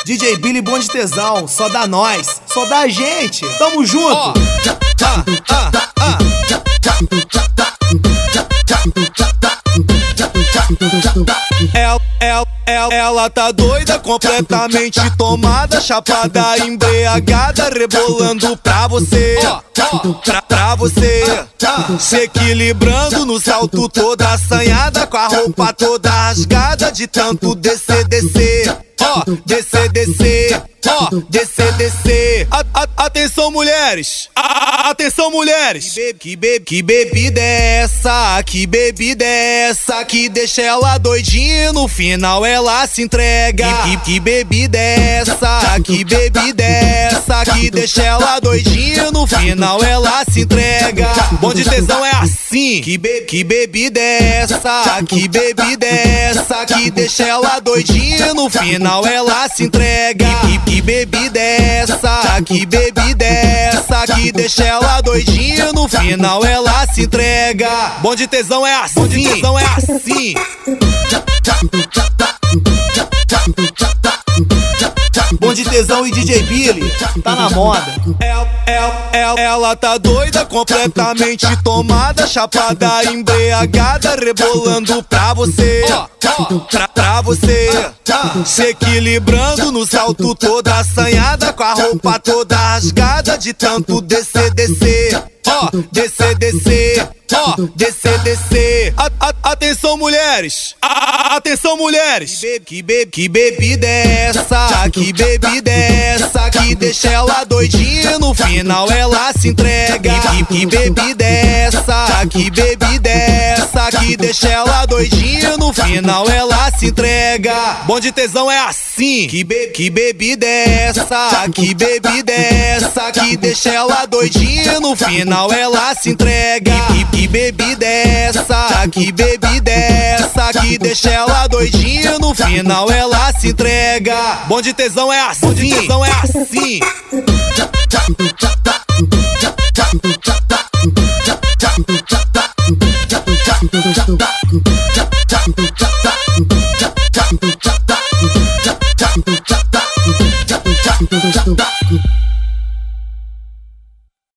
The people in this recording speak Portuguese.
DJ Billy, bonde tesão, só dá nós, só dá a gente, tamo junto. Ela tá doida, completamente tomada, chapada, embriagada, rebolando pra você, pra você, se equilibrando no salto, toda assanhada, com a roupa toda rasgada, de tanto descer, descer. Descer, descer, descer. Atenção, mulheres, atenção, mulheres. Que bebida é essa? Que bebida é essa que deixa ela doidinha, no final ela se entrega? Que bebida é essa? Que bebida é essa que deixa ela doidinha, no final ela se entrega? Bonde tesão é assim. Que bebida é essa? Que bebida é essa que deixa ela doidinha, no final ela se entrega? Que bebida é essa? Que bebida é essa que deixa ela doidinha, no final ela se entrega? Bonde tesão é assim. Bonde tesão é assim. Bonde tesão e DJ Billy, tá na moda. Ela tá doida, completamente tomada, chapada, embriagada, rebolando pra você, pra você, se equilibrando no salto, toda assanhada, com a roupa toda rasgada, de tanto descer, descer. Descer, descer, descer, descer. Atenção, mulheres, atenção, mulheres. Que bebida é essa? Que bebida é essa que deixa ela doidinha, no final ela se entrega? Que bebida é essa? Que bebida é essa que deixa ela doidinha, no final ela se entrega? Bonde tesão é assim. Que bebida é essa? Que bebida é essa que deixa ela doidinha, no final ela se entrega? Que bebida é essa? Que bebida é essa que deixa ela doidinha, no final ela se entrega? Bonde tesão é assim. Bonde tesão é assim.